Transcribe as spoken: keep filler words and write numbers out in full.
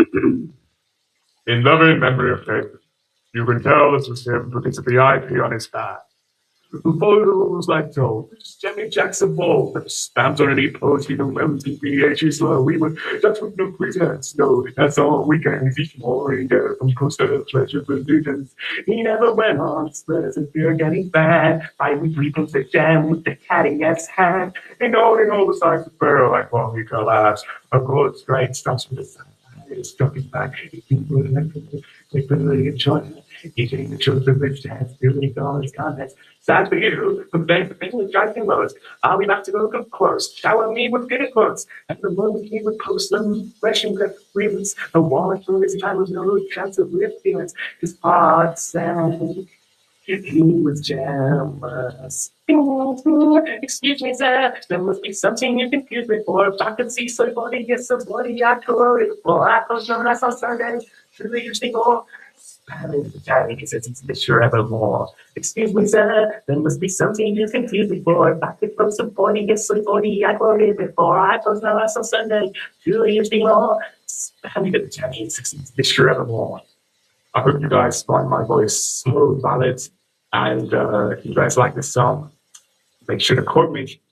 In loving memory of him, you can tell this was him because of the I P on his back. The photos like told, Jimmy Jackson Ball, the stamps on any post, you know, M T V, H is low, we would, that's what no pretense, no, that's all we can each morning, get from coast to pleasure illusions. He never went on, spreads if you're getting bad, by weekly post a jam with the catty ass hand, and all in all the signs of barrel like while he collapse, a cold strike stops with the sun. It's dropping back, people like really enjoying it. Eating the children rich dance, really all his comments. Sad for you, the bank of English driving most. I'll be back to go come close. Shower me with good quotes. And the moment he would post them, fresh and good grievance. The wallet through his time was no chance of real feelings. His heart sank. He was jealous. Excuse me, sir. There must be something you confused me for. If I could see somebody, yes, somebody I could. It for I close no last on Sunday. Surely you think more. Spanish the Chinese, it's the sure evermore. Excuse me, sir. There must be something you confused me for. If I could close somebody, yes, somebody I could. It before I close no last on Sunday. Surely you think more. Spanish the Chinese, it's the sure evermore. I hope you guys find my voice so valid and uh, if you guys like this song, make sure to quote me